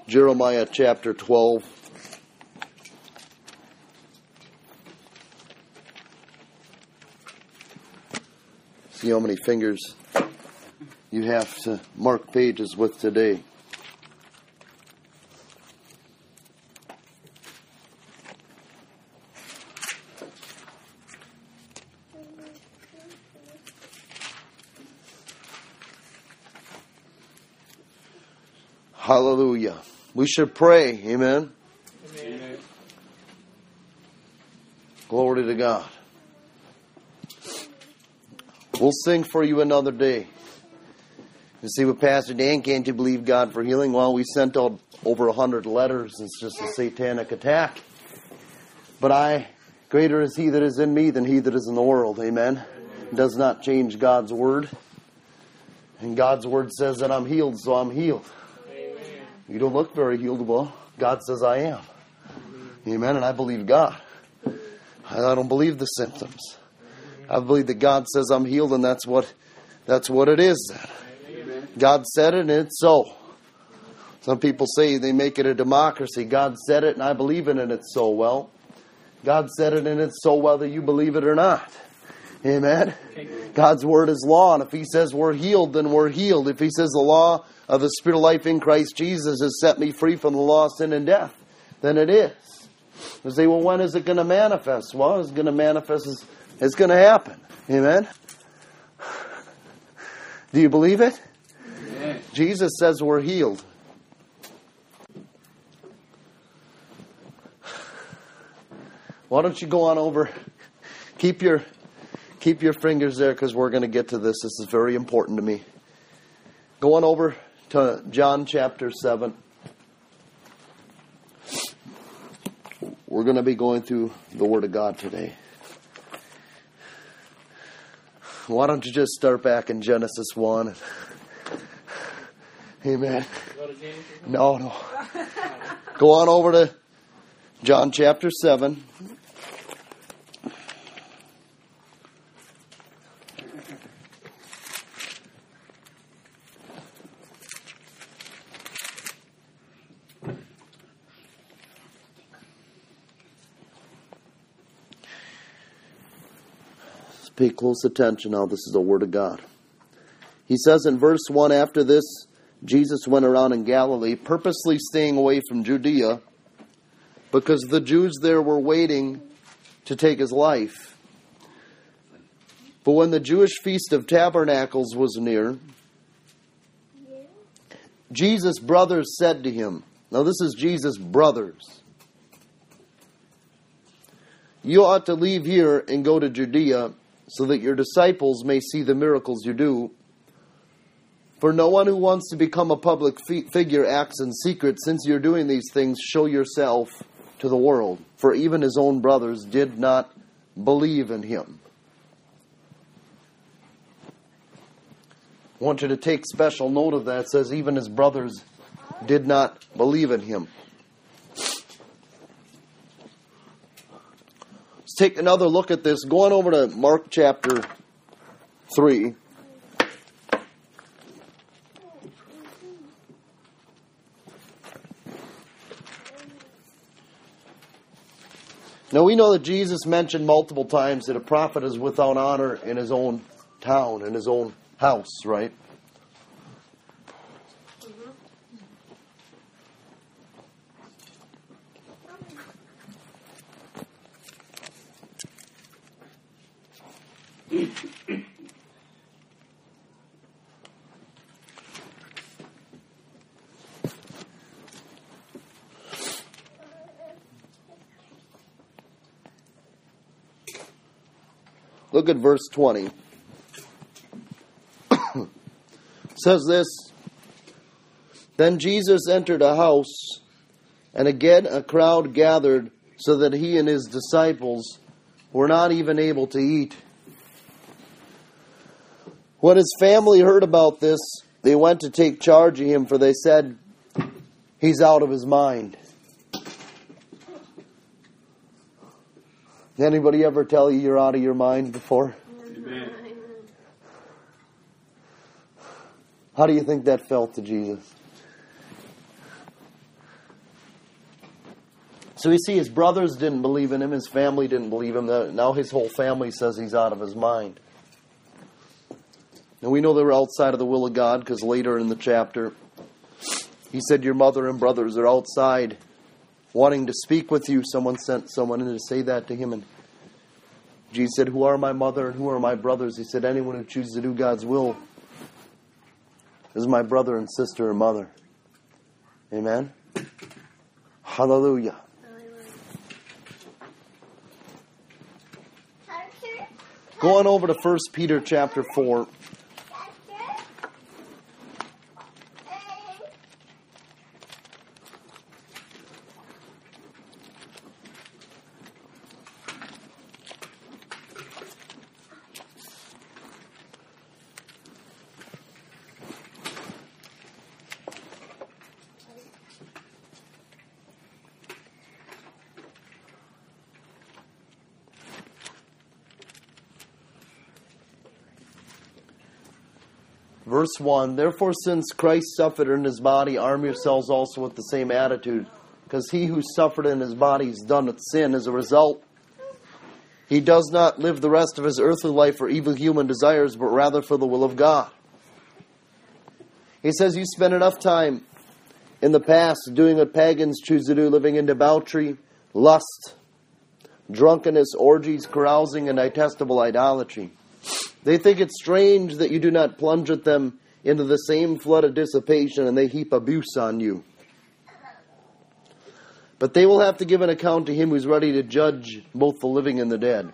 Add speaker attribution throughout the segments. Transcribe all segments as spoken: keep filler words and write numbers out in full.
Speaker 1: Jeremiah chapter twelve. See how many fingers you have to mark pages with today. Hallelujah. We should pray. Amen. Amen. Glory to God. We'll sing for you another day. You see, with Pastor Dan, can't you believe God for healing? Well, we sent out over a hundred letters. It's just a satanic attack. But I, greater is He that is in me than he that is in the world. Amen. It does not change God's word. And God's word says that I'm healed, so I'm healed. You don't look very healed. Well, God says I am. Amen. And I believe God. I don't believe the symptoms. I believe that God says I'm healed, and that's what that's what it is then. God said it, and it's so. Some people say they make it a democracy. God said it, and I believe it, and it's so. Well, God said it, and it's so whether you believe it or not. Amen. God's word is law, and if He says we're healed, then we're healed. If He says the law of the Spirit of life in Christ Jesus has set me free from the law of sin and death, then it is. You say, well, when is it going to manifest? Well, it's going to manifest. It's, it's going to happen. Amen? Do you believe it? Amen. Jesus says we're healed. Why don't you go on over? Keep your, keep your fingers there, because we're going to get to this. This is very important to me. Go on over to John chapter seven. We're going to be going through the Word of God today. Why don't you just start back in Genesis one? Amen. No, no. Go on over to John chapter seven. Pay close attention now. This is the Word of God. He says in verse one, after this, Jesus went around in Galilee, purposely staying away from Judea, because the Jews there were waiting to take His life. But when the Jewish Feast of Tabernacles was near, Jesus' brothers said to Him, now this is Jesus' brothers, you ought to leave here and go to Judea, so that your disciples may see the miracles you do. For no one who wants to become a public fi- figure acts in secret. Since you're doing these things, show yourself to the world. For even His own brothers did not believe in Him. I want you to take special note of that. It says even His brothers did not believe in Him. Take another look at this. Going over to Mark chapter three. Now we know that Jesus mentioned multiple times that a prophet is without honor in his own town, in his own house, right? Look at verse twenty. It says this, then Jesus entered a house, and again a crowd gathered, so that He and His disciples were not even able to eat. When His family heard about this, they went to take charge of Him, for they said, He's out of His mind. Did anybody ever tell you you're out of your mind before? Amen. How do you think that felt to Jesus? So we see his brothers didn't believe in him. His family didn't believe him. Now his whole family says he's out of his mind. And we know they were outside of the will of God because later in the chapter, he said, your mother and brothers are outside wanting to speak with you. Someone sent someone in to say that to him. And Jesus said, who are my mother and who are my brothers? He said, anyone who chooses to do God's will is my brother and sister and mother. Amen? Hallelujah. Going over to First Peter chapter four. Verse one, therefore since Christ suffered in his body, arm yourselves also with the same attitude. Because he who suffered in his body is done with sin. As a result, he does not live the rest of his earthly life for evil human desires, but rather for the will of God. He says you spent enough time in the past doing what pagans choose to do, living in debauchery, lust, drunkenness, orgies, carousing, and detestable idolatry. They think it's strange that you do not plunge with them into the same flood of dissipation, and they heap abuse on you. But they will have to give an account to him who's ready to judge both the living and the dead.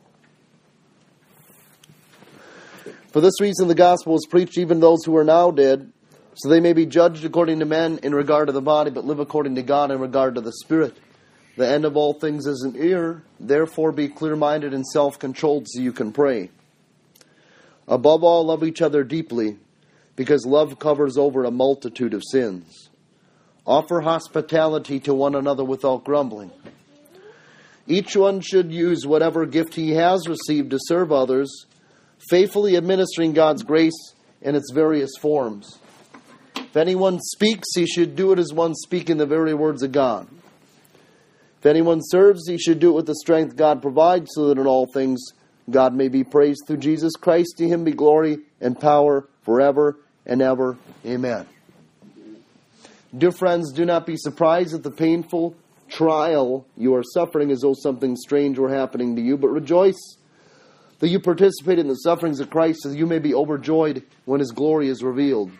Speaker 1: For this reason the gospel is preached even to those who are now dead, so they may be judged according to men in regard to the body, but live according to God in regard to the spirit. The end of all things is an ear, therefore be clear-minded and self-controlled so you can pray. Above all, love each other deeply, because love covers over a multitude of sins. Offer hospitality to one another without grumbling. Each one should use whatever gift he has received to serve others, faithfully administering God's grace in its various forms. If anyone speaks, he should do it as one speaking the very words of God. If anyone serves, he should do it with the strength God provides, so that in all things God may be praised through Jesus Christ. To him be glory and power forever and ever. Amen. Dear friends, do not be surprised at the painful trial you are suffering as though something strange were happening to you, but rejoice that you participate in the sufferings of Christ, so that you may be overjoyed when his glory is revealed.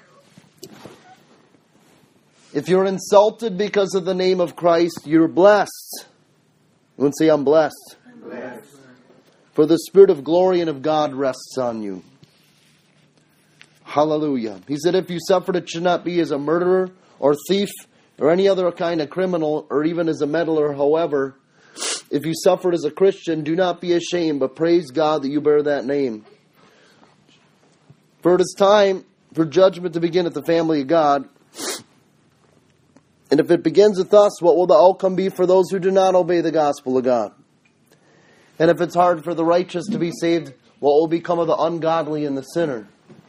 Speaker 1: If you're insulted because of the name of Christ, you're blessed. You wouldn't say, I'm blessed. I'm blessed. For the Spirit of glory and of God rests on you. Hallelujah. He said, if you suffered, it should not be as a murderer or thief or any other kind of criminal or even as a meddler. However, if you suffered as a Christian, do not be ashamed, but praise God that you bear that name. For it is time for judgment to begin at the family of God. And if it begins with us, what will the outcome be for those who do not obey the gospel of God? And if it's hard for the righteous to be saved, what will become of the ungodly and the sinner?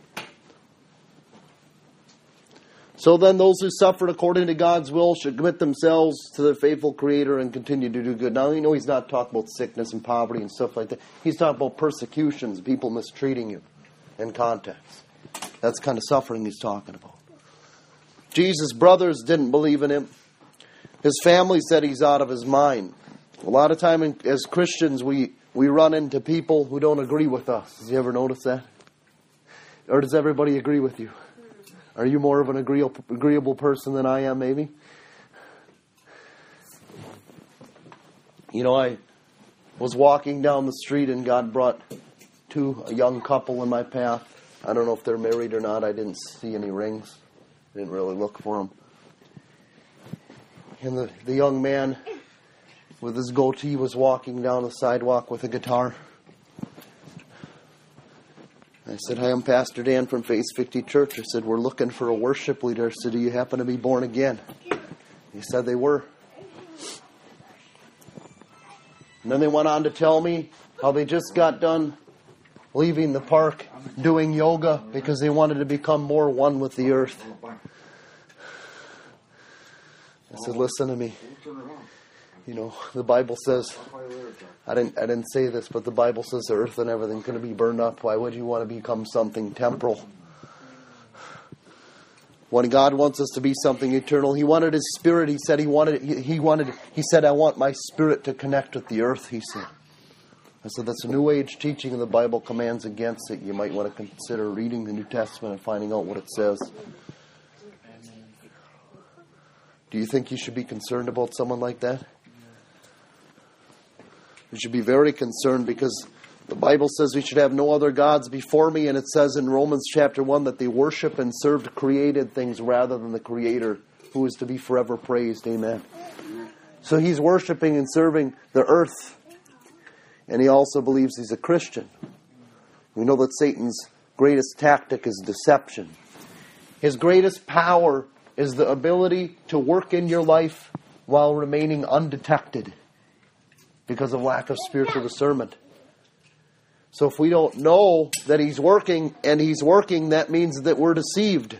Speaker 1: So then those who suffered according to God's will should commit themselves to their faithful Creator and continue to do good. Now, you know he's not talking about sickness and poverty and stuff like that. He's talking about persecutions, people mistreating you in context. That's the kind of suffering he's talking about. Jesus' brothers didn't believe in him. His family said he's out of his mind. A lot of time in, as Christians, we, we run into people who don't agree with us. Have you ever noticed that? Or does everybody agree with you? Are you more of an agreeable, agreeable person than I am, maybe? You know, I was walking down the street and God brought two, a young couple in my path. I don't know if they're married or not. I didn't see any rings. I didn't really look for them. And the, the young man with his goatee was walking down the sidewalk with a guitar. I said, hi, I'm Pastor Dan from Faith fifty Church. I said, we're looking for a worship leader. I said, do you happen to be born again? He said they were. And then they went on to tell me how they just got done leaving the park doing yoga because they wanted to become more one with the earth. I said, listen to me. You know, the Bible says, I didn't I didn't say this, but the Bible says the earth and everything's going to be burned up. Why would you want to become something temporal? When God wants us to be something eternal, He wanted His Spirit. He said He wanted, He, he wanted, He said, I want my Spirit to connect with the earth, He said. I said, that's a New Age teaching and the Bible commands against it. You might want to consider reading the New Testament and finding out what it says. Do you think you should be concerned about someone like that? You should be very concerned, because the Bible says we should have no other gods before me, and it says in Romans chapter one that they worship and served created things rather than the Creator, who is to be forever praised. Amen. So he's worshiping and serving the earth, and he also believes he's a Christian. We know that Satan's greatest tactic is deception. His greatest power is the ability to work in your life while remaining undetected because of lack of spiritual discernment. So if we don't know that he's working, and he's working, that means that we're deceived.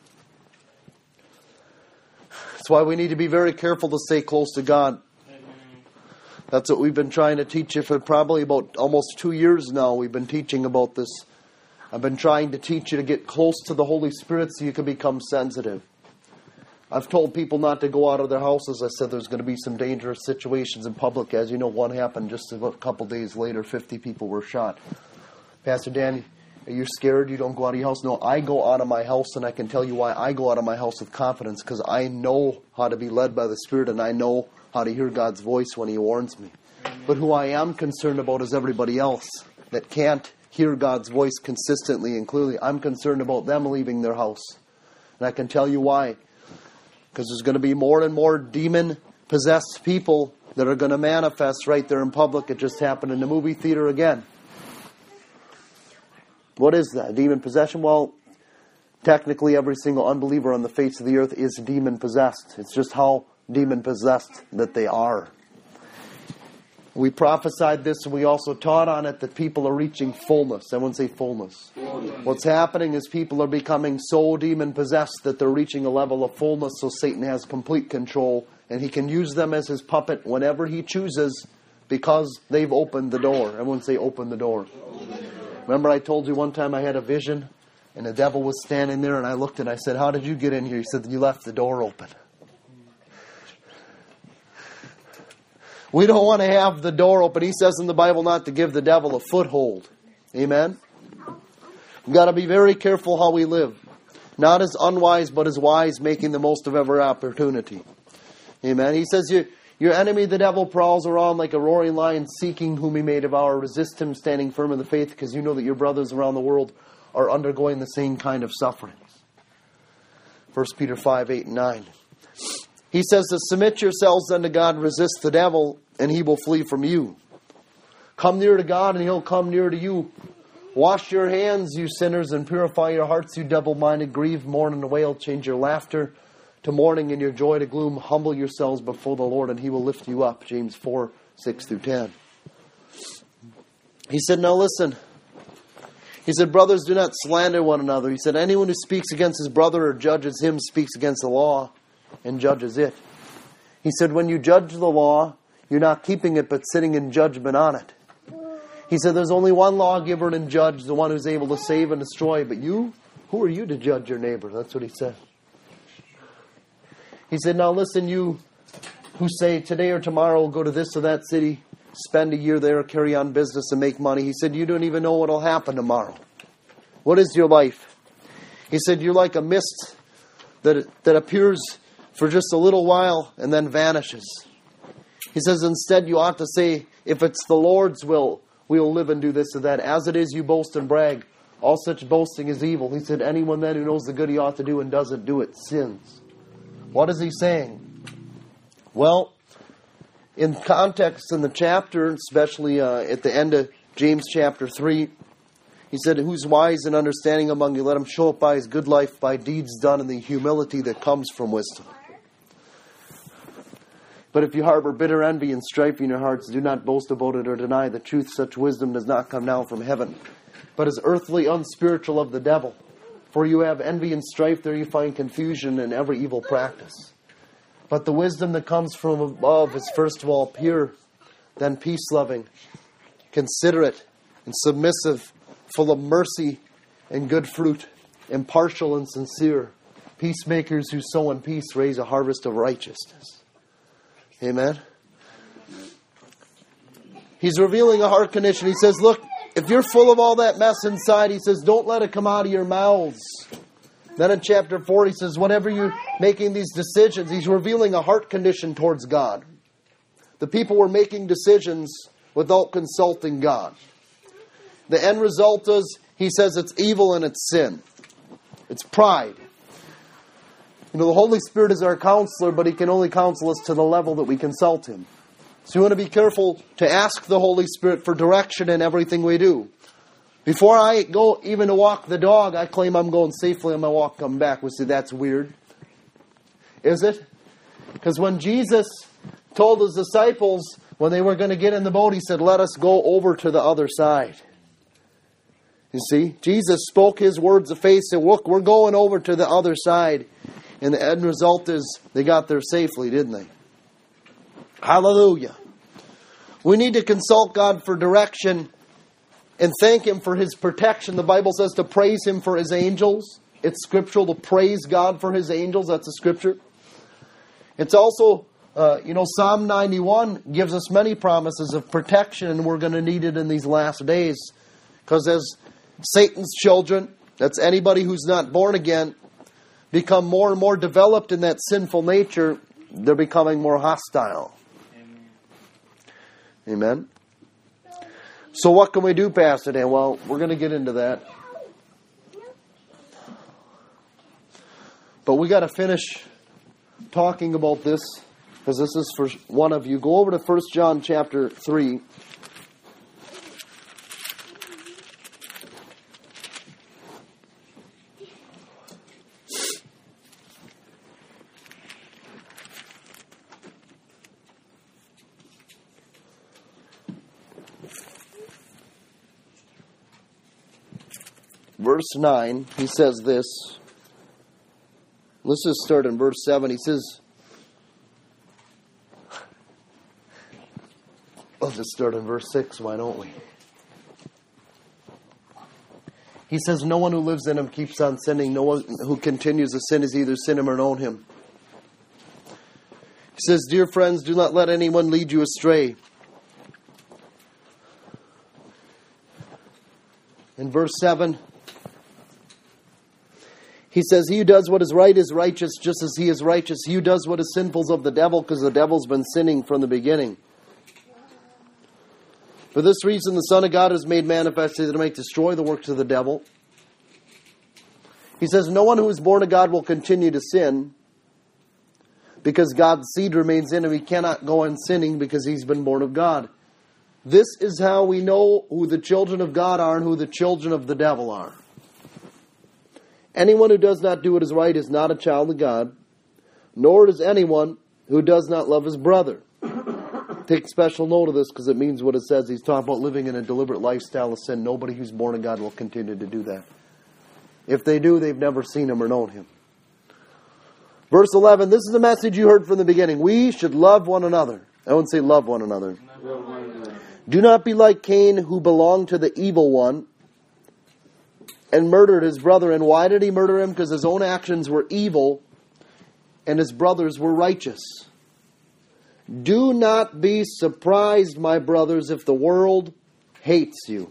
Speaker 1: That's why we need to be very careful to stay close to God. That's what we've been trying to teach you for probably about almost two years now. We've been teaching about this. I've been trying to teach you to get close to the Holy Spirit so you can become sensitive. I've told people not to go out of their houses. I said there's going to be some dangerous situations in public. As you know, one happened just a couple days later. fifty people were shot. Pastor Dan, are you scared you don't go out of your house? No, I go out of my house, and I can tell you why I go out of my house with confidence, because I know how to be led by the Spirit, and I know how to hear God's voice when He warns me. But who I am concerned about is everybody else that can't hear God's voice consistently and clearly. I'm concerned about them leaving their house. And I can tell you why. Because there's going to be more and more demon-possessed people that are going to manifest right there in public. It just happened in the movie theater again. What is that? Demon possession? Well, technically every single unbeliever on the face of the earth is demon-possessed. It's just how demon-possessed that they are. We prophesied this, and we also taught on it that people are reaching fullness. Everyone say fullness. Fullness. What's happening is people are becoming so demon-possessed that they're reaching a level of fullness, so Satan has complete control, and he can use them as his puppet whenever he chooses, because they've opened the door. Everyone say open the door. Remember I told you one time I had a vision, and the devil was standing there, and I looked and I said, how did you get in here? He said, you left the door open. We don't want to have the door open. He says in the Bible not to give the devil a foothold. Amen? We've got to be very careful how we live. Not as unwise, but as wise, making the most of every opportunity. Amen? He says, you, your enemy, the devil, prowls around like a roaring lion, seeking whom he may devour. Resist him, standing firm in the faith, because you know that your brothers around the world are undergoing the same kind of sufferings. First Peter five, eight, and nine. He says to submit yourselves unto God, resist the devil, and he will flee from you. Come near to God, and he'll come near to you. Wash your hands, you sinners, and purify your hearts, you double-minded. Grieve, mourn, and wail. Change your laughter to mourning and your joy to gloom. Humble yourselves before the Lord, and he will lift you up. James four, six through ten. He said, now listen. He said, brothers, do not slander one another. He said, anyone who speaks against his brother or judges him speaks against the law and judges it. He said, when you judge the law, you're not keeping it, but sitting in judgment on it. He said, there's only one lawgiver and judge, the one who's able to save and destroy. But you, who are you to judge your neighbor? That's what he said. He said, now listen, you who say today or tomorrow we'll go to this or that city, spend a year there, carry on business and make money. He said, you don't even know what will happen tomorrow. What is your life? He said, you're like a mist that that appears for just a little while and then vanishes. He says, instead you ought to say, if it's the Lord's will, we will live and do this or that. As it is, you boast and brag. All such boasting is evil. He said, anyone then who knows the good he ought to do and doesn't do it sins. What is he saying? Well, in context in the chapter, especially uh, at the end of James chapter three, he said, who's wise and understanding among you? Let him show it by his good life, by deeds done in the humility that comes from wisdom. But if you harbor bitter envy and strife in your hearts, do not boast about it or deny the truth. Such wisdom does not come down from heaven, but is earthly, unspiritual, of the devil. For you have envy and strife, there you find confusion and every evil practice. But the wisdom that comes from above is first of all pure, then peace-loving, considerate, and submissive, full of mercy and good fruit, impartial and sincere. Peacemakers who sow in peace raise a harvest of righteousness. Amen? He's revealing a heart condition. He says, look, if you're full of all that mess inside, he says, don't let it come out of your mouths. Then in chapter four, he says, whenever you're making these decisions, he's revealing a heart condition towards God. The people were making decisions without consulting God. The end result is, he says, it's evil and it's sin. It's pride. You know, the Holy Spirit is our counselor, but he can only counsel us to the level that we consult him. So we want to be careful to ask the Holy Spirit for direction in everything we do. Before I go even to walk the dog, I claim I'm going safely on my walk, come back. We say, that's weird. Is it? Because when Jesus told his disciples, when they were going to get in the boat, he said, let us go over to the other side. You see, Jesus spoke his words of faith, said, look, we're going over to the other side. And the end result is they got there safely, didn't they? Hallelujah. We need to consult God for direction and thank him for his protection. The Bible says to praise him for his angels. It's scriptural to praise God for his angels. That's a scripture. It's also, uh, you know, Psalm ninety-one gives us many promises of protection, and we're going to need it in these last days. Because as Satan's children, that's anybody who's not born again, become more and more developed in that sinful nature, they're becoming more hostile. Amen. Amen. So what can we do, Pastor Dan? Well, we're going to get into that. But we got to finish talking about this, because this is for one of you. Go over to First John chapter three. Verse nine, he says this. Let's just start in verse seven. He says, I'll just start in verse six, why don't we? He says, no one who lives in him keeps on sinning. No one who continues to sin is either sin him or known him. He says, dear friends, do not let anyone lead you astray. In verse seven, he says, he who does what is right is righteous just as he is righteous. He who does what is sinful is of the devil, because the devil's been sinning from the beginning. For this reason the Son of God is made manifest that he might destroy the works of the devil. He says, no one who is born of God will continue to sin, because God's seed remains in him. He cannot go on sinning because he's been born of God. This is how we know who the children of God are and who the children of the devil are. Anyone who does not do what is right is not a child of God, nor is anyone who does not love his brother. Take special note of this, because it means what it says. He's talking about living in a deliberate lifestyle of sin. Nobody who's born of God will continue to do that. If they do, they've never seen him or known him. Verse eleven, this is the message you heard from the beginning. We should love one another. I wouldn't say love one another. Do not be like Cain, who belonged to the evil one and murdered his brother. And why did he murder him? Because his own actions were evil and his brothers were righteous. Do not be surprised, my brothers, if the world hates you.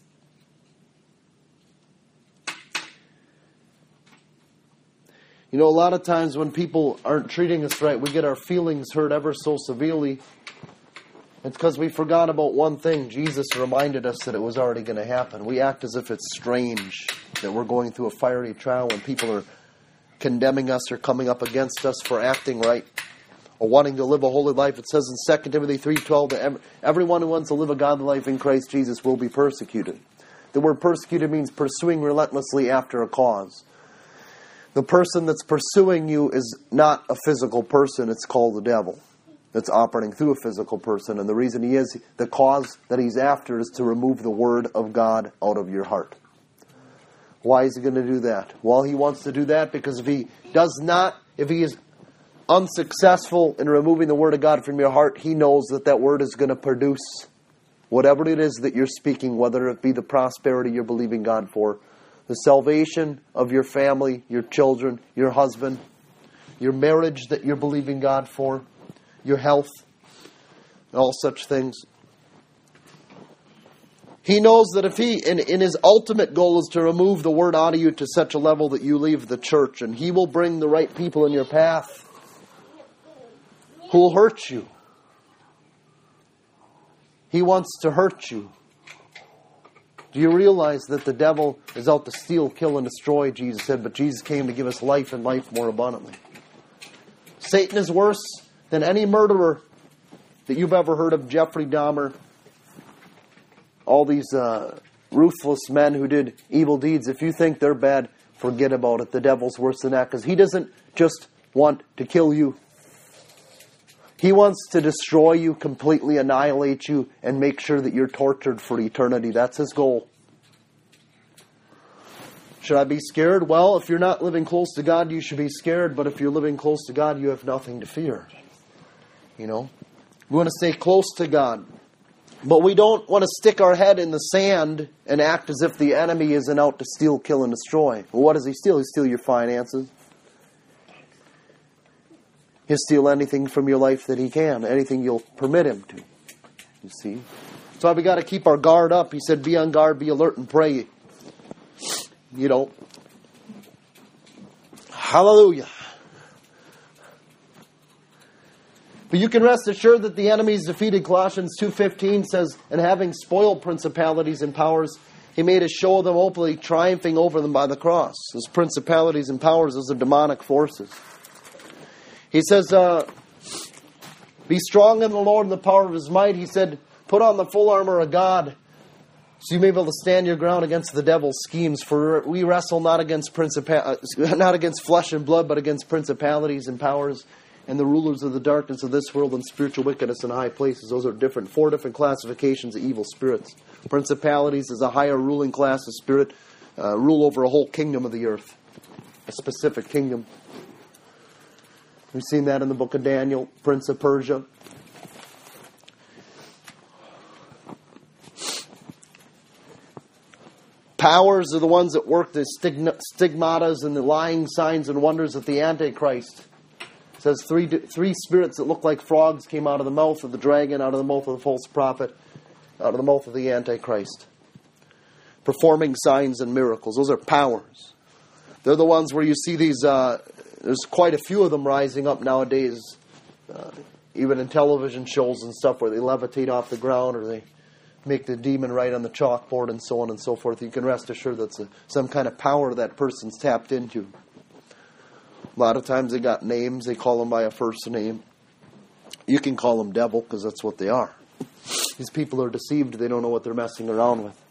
Speaker 1: You know, a lot of times when people aren't treating us right, we get our feelings hurt ever so severely. It's because we forgot about one thing. Jesus reminded us that it was already going to happen. We act as if it's strange that we're going through a fiery trial when people are condemning us or coming up against us for acting right or wanting to live a holy life. It says in Second Timothy three twelve that everyone who wants to live a godly life in Christ Jesus will be persecuted. The word persecuted means pursuing relentlessly after a cause. The person that's pursuing you is not a physical person. It's called the devil. That's operating through a physical person. And the reason he is, the cause that he's after is to remove the word of God out of your heart. Why is he going to do that? Well, he wants to do that because if he does not, if he is unsuccessful in removing the Word of God from your heart, He knows that that Word is going to produce whatever it is that you're speaking, whether it be the prosperity you're believing God for, the salvation of your family, your children, your husband, your marriage that you're believing God for, your health, all such things. He knows that if he, in, in his ultimate goal is to remove the Word out of you to such a level that you leave the church, and He will bring the right people in your path who will hurt you. He wants to hurt you. Do you realize that the devil is out to steal, kill, and destroy, Jesus said, but Jesus came to give us life and life more abundantly. Satan is worse than any murderer that you've ever heard of, Jeffrey Dahmer, all these uh, ruthless men who did evil deeds. If you think they're bad, forget about it. The devil's worse than that, because he doesn't just want to kill you. He wants to destroy you, completely annihilate you, and make sure that you're tortured for eternity. That's his goal. Should I be scared? Well, if you're not living close to God, you should be scared. But if you're living close to God, you have nothing to fear. You know? We want to stay close to God. But we don't want to stick our head in the sand and act as if the enemy isn't out to steal, kill, and destroy. Well, what does he steal? He steals your finances. He'll steal anything from your life that he can. Anything you'll permit him to. You see? That's why we got to keep our guard up. He said, be on guard, be alert, and pray. You know. Hallelujah. But you can rest assured that the enemy is defeated. Colossians two fifteen says, and having spoiled principalities and powers, he made a show of them openly, triumphing over them by the cross. Those principalities and powers, those are demonic forces. He says, uh, be strong in the Lord and the power of His might. He said, put on the full armor of God, so you may be able to stand your ground against the devil's schemes. For we wrestle not against principa- not against flesh and blood, but against principalities and powers and the rulers of the darkness of this world and spiritual wickedness in high places. Those are different, four different classifications of evil spirits. Principalities is a higher ruling class of spirit, uh, rule over a whole kingdom of the earth, a specific kingdom. We've seen that in the book of Daniel, Prince of Persia. Powers are the ones that work the stigmatas and the lying signs and wonders of the Antichrist. It says three three spirits that look like frogs came out of the mouth of the dragon, out of the mouth of the false prophet, out of the mouth of the Antichrist. Performing signs and miracles. Those are powers. They're the ones where you see these, uh, there's quite a few of them rising up nowadays, uh, even in television shows and stuff where they levitate off the ground or they make the demon write on the chalkboard and so on and so forth. You can rest assured that's a, some kind of power that person's tapped into. A lot of times they got names. They call them by a first name. You can call them devil because that's what they are. These people are deceived. They don't know what they're messing around with.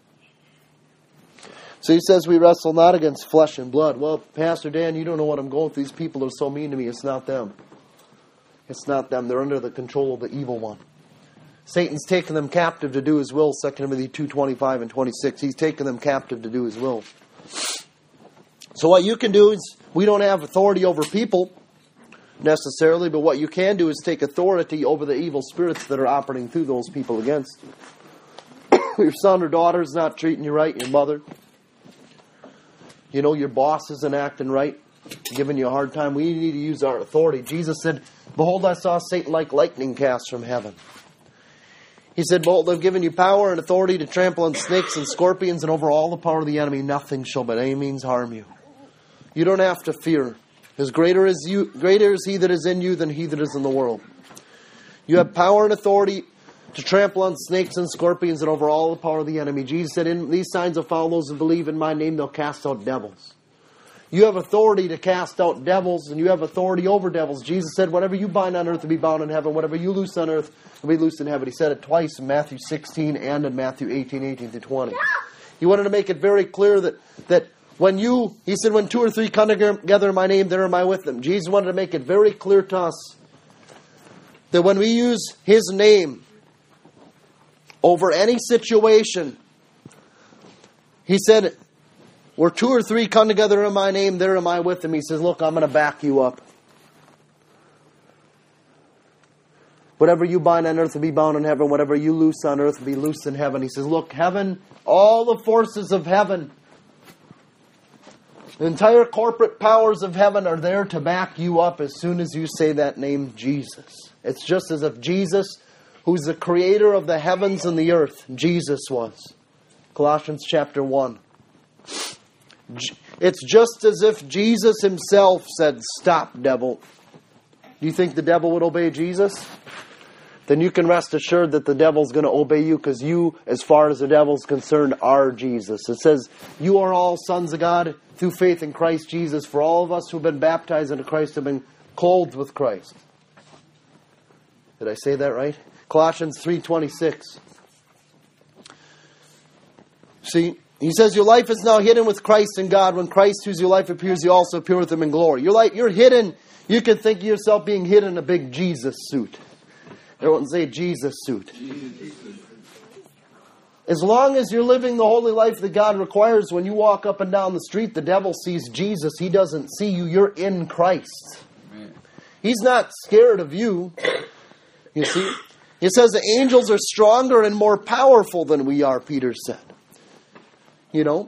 Speaker 1: So he says we wrestle not against flesh and blood. Well, Pastor Dan, you don't know what I'm going through. These people are so mean to me. It's not them. It's not them. They're under the control of the evil one. Satan's taken them captive to do his will, Second Timothy two twenty-five and twenty-six. He's taken them captive to do his will. So what you can do is, we don't have authority over people necessarily, but what you can do is take authority over the evil spirits that are operating through those people against you. Your son or daughter is not treating you right, your mother. You know, your boss isn't acting right, giving you a hard time. We need to use our authority. Jesus said, behold, I saw Satan like lightning cast from heaven. He said, behold, I've given you power and authority to trample on snakes and scorpions and over all the power of the enemy. Nothing shall by any means harm you. You don't have to fear. Because greater is you, greater is he that is in you than he that is in the world. You have power and authority to trample on snakes and scorpions and over all the power of the enemy. Jesus said, in these signs will follow those who believe in my name, they'll cast out devils. You have authority to cast out devils, and you have authority over devils. Jesus said, whatever you bind on earth will be bound in heaven. Whatever you loose on earth will be loosed in heaven. He said it twice in Matthew sixteen and in Matthew eighteen, eighteen through twenty. He wanted to make it very clear that, that when you, he said, when two or three come together in my name, there am I with them. Jesus wanted to make it very clear to us that when we use his name over any situation, he said, where two or three come together in my name, there am I with them. He says, look, I'm going to back you up. Whatever you bind on earth will be bound in heaven. Whatever you loose on earth will be loosed in heaven. He says, look, heaven, all the forces of heaven, the entire corporate powers of heaven are there to back you up as soon as you say that name, Jesus. It's just as if Jesus, who's the creator of the heavens and the earth, Jesus was. Colossians chapter one. It's just as if Jesus himself said, stop, devil. Do you think the devil would obey Jesus? Then you can rest assured that the devil's going to obey you, because you, as far as the devil's concerned, are Jesus. It says, you are all sons of God through faith in Christ Jesus. For all of us who have been baptized into Christ have been clothed with Christ. Did I say that right? Colossians three twenty-six. See, he says, your life is now hidden with Christ in God. When Christ, who's your life, appears, you also appear with him in glory. Your life, you're hidden. You can think of yourself being hidden in a big Jesus suit. Everyone say Jesus suit. As long as you're living the holy life that God requires, when you walk up and down the street, the devil sees Jesus. He doesn't see you. You're in Christ. Amen. He's not scared of you. You see? He says the angels are stronger and more powerful than we are, Peter said. You know?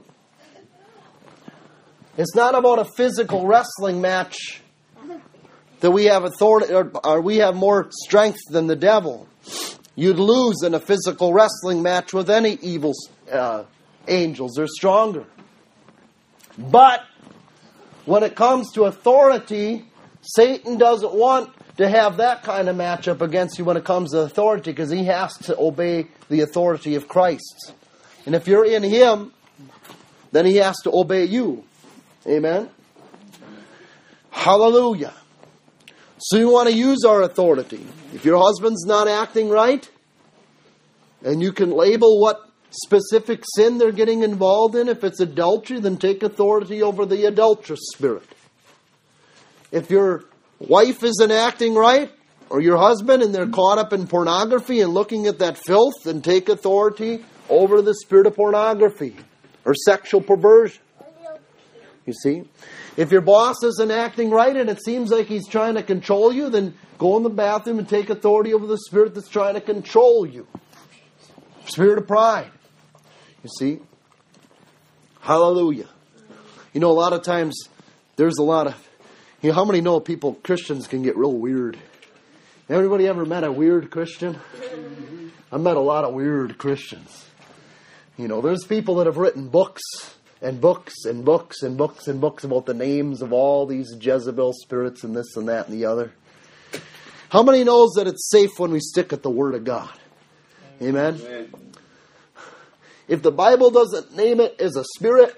Speaker 1: It's not about a physical wrestling match that we have authority, or, or we have more strength than the devil. You'd lose in a physical wrestling match with any evil uh, angels. They're stronger. But when it comes to authority, Satan doesn't want to have that kind of matchup against you when it comes to authority, because he has to obey the authority of Christ. And if you're in him, then he has to obey you. Amen? Hallelujah. So you want to use our authority. If your husband's not acting right, and you can label what specific sin they're getting involved in, if it's adultery, then take authority over the adulterous spirit. If your wife isn't acting right, or your husband, and they're caught up in pornography and looking at that filth, then take authority over the spirit of pornography or sexual perversion. You see? If your boss isn't acting right and it seems like he's trying to control you, then go in the bathroom and take authority over the spirit that's trying to control you. Spirit of pride. You see? Hallelujah. You know, a lot of times there's a lot of... You know, how many know people, Christians can get real weird? Everybody ever met a weird Christian? I've met a lot of weird Christians. You know, there's people that have written books and books and books and books and books about the names of all these Jezebel spirits and this and that and the other. How many knows that it's safe when we stick at the Word of God? Amen? Amen. If the Bible doesn't name it as a spirit,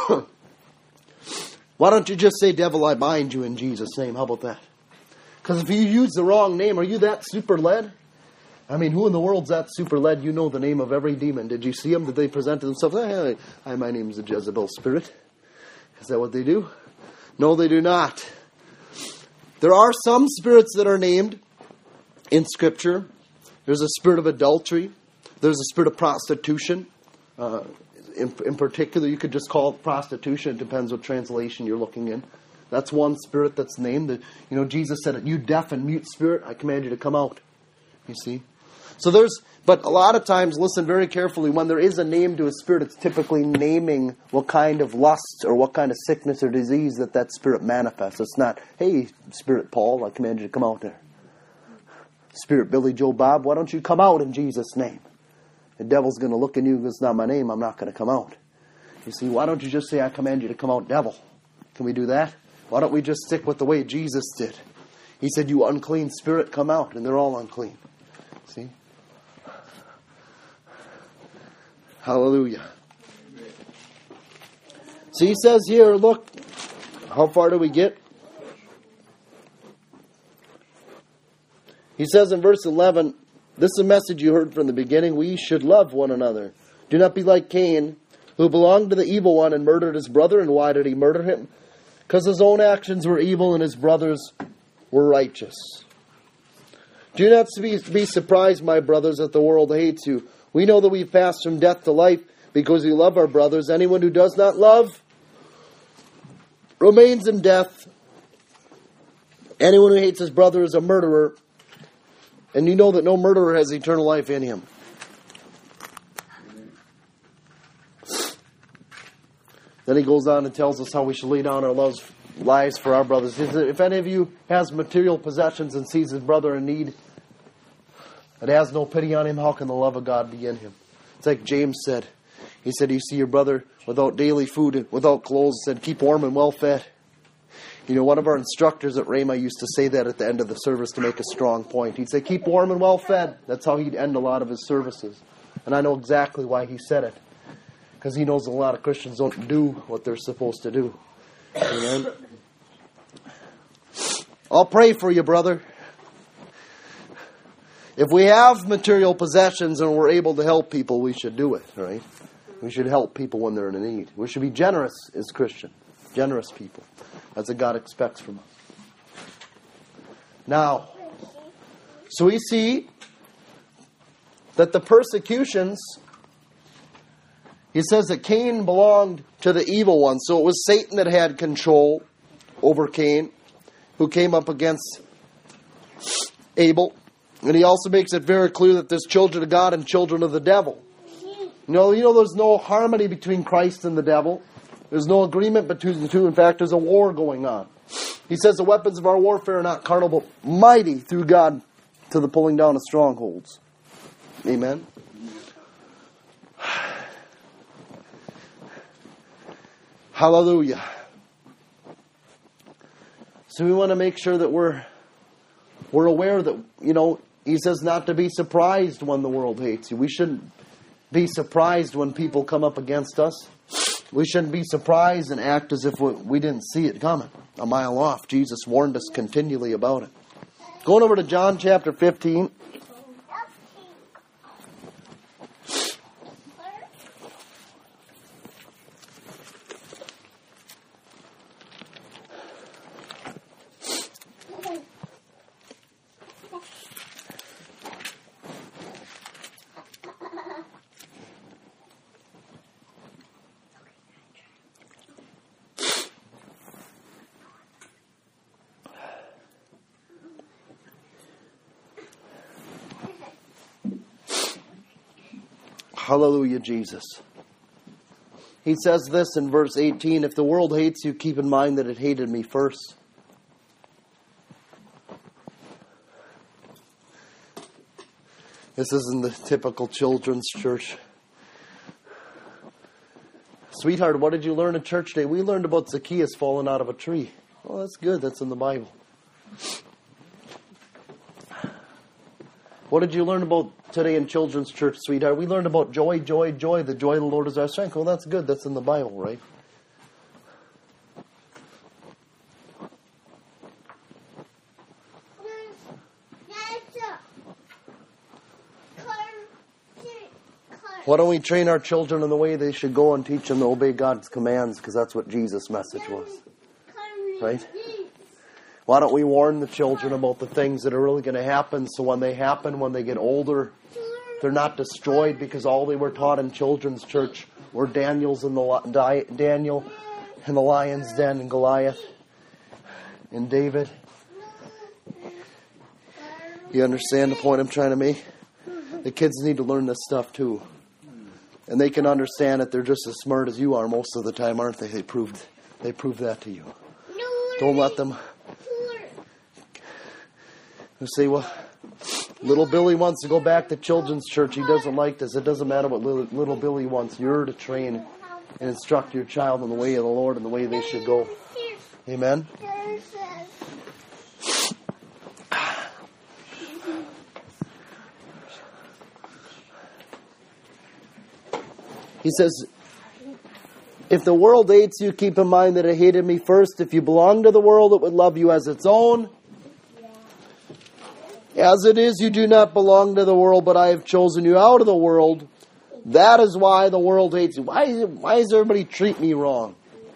Speaker 1: why don't you just say, devil, I bind you in Jesus' name? How about that? Because if you use the wrong name, are you that super led? I mean, who in the world's that super led? You know the name of every demon. Did you see them? Did they present themselves? Hey, hi, my name is the Jezebel spirit. Is that what they do? No, they do not. There are some spirits that are named in Scripture. There's a spirit of adultery. There's a spirit of prostitution. Uh, in, in particular, you could just call it prostitution. It depends what translation you're looking in. That's one spirit that's named. You know, Jesus said, you deaf and mute spirit, I command you to come out. You see? So there's, but a lot of times, listen very carefully, when there is a name to a spirit, it's typically naming what kind of lust or what kind of sickness or disease that that spirit manifests. It's not, hey, Spirit Paul, I command you to come out there. Spirit Billy Joe Bob, why don't you come out in Jesus' name? The devil's going to look at you, it's not my name, I'm not going to come out. You see, why don't you just say, I command you to come out, devil? Can we do that? Why don't we just stick with the way Jesus did? He said, you unclean spirit, come out, and they're all unclean. See? Hallelujah. So he says here, look, how far do we get? He says in verse eleven, this is a message you heard from the beginning. We should love one another. Do not be like Cain, who belonged to the evil one and murdered his brother. And why did he murder him? Because his own actions were evil and his brothers were righteous. Do not be, be surprised, my brothers, that the world hates you. We know that we've passed from death to life because we love our brothers. Anyone who does not love remains in death. Anyone who hates his brother is a murderer, And you know that no murderer has eternal life in him. Then he goes on and tells us how we should lay down our loves, lives for our brothers. He says, if any of you has material possessions and sees his brother in need, and has no pity on him, how can the love of God be in him? It's like James said. He said, you see your brother without daily food and without clothes, said, keep warm and well fed. You know, one of our instructors at Rhema used to say that at the end of the service to make a strong point. He'd say, keep warm and well fed. That's how he'd end a lot of his services. And I know exactly why he said it. Because he knows a lot of Christians don't do what they're supposed to do. Amen. I'll pray for you, brother. If we have material possessions and we're able to help people, we should do it, right? We should help people when they're in need. We should be generous as Christians. Generous people. That's what God expects from us. Now, so we see that the persecutions, he says that Cain belonged to the evil one. So it was Satan that had control over Cain, who came up against Abel. And he also makes it very clear that there's children of God and children of the devil. You know, you know there's no harmony between Christ and the devil. There's no agreement between the two. In fact, there's a war going on. He says the weapons of our warfare are not carnal, but mighty through God to the pulling down of strongholds. Amen. Hallelujah. So we want to make sure that we're we're aware that, you know, he says not to be surprised when the world hates you. We shouldn't be surprised when people come up against us. We shouldn't be surprised and act as if we, we didn't see it coming a mile off. Jesus warned us continually about it. Going over to John chapter fifteen. Hallelujah, Jesus. He says this in verse eighteen, if the world hates you, keep in mind that it hated me first. This isn't the typical children's church. Sweetheart, what did you learn at church today? We learned about Zacchaeus falling out of a tree. Oh, that's good. That's in the Bible. What did you learn about today in children's church, sweetheart? We learned about joy, joy, joy. The joy of the Lord is our strength. Well, that's good. That's in the Bible, right? Why don't we train our children in the way they should go and teach them to obey God's commands? Because that's what Jesus' message was. Right? Why don't we warn the children about the things that are really going to happen so when they happen, when they get older, they're not destroyed, because all they were taught in children's church were Daniel's and the Daniel and the lion's den and Goliath and David. You understand the point I'm trying to make? The kids need to learn this stuff too. And they can understand that they're just as smart as you are most of the time, aren't they? They proved, they proved that to you. Don't let them... You say, well, little Billy wants to go back to children's church. He doesn't like this. It doesn't matter what little, little Billy wants. You're to train and instruct your child in the way of the Lord and the way they should go. Amen? He says, if the world hates you, keep in mind that it hated me first. If you belong to the world, it would love you as its own. As it is, you do not belong to the world, but I have chosen you out of the world. That is why the world hates you. Why, is it, why does everybody treat me wrong?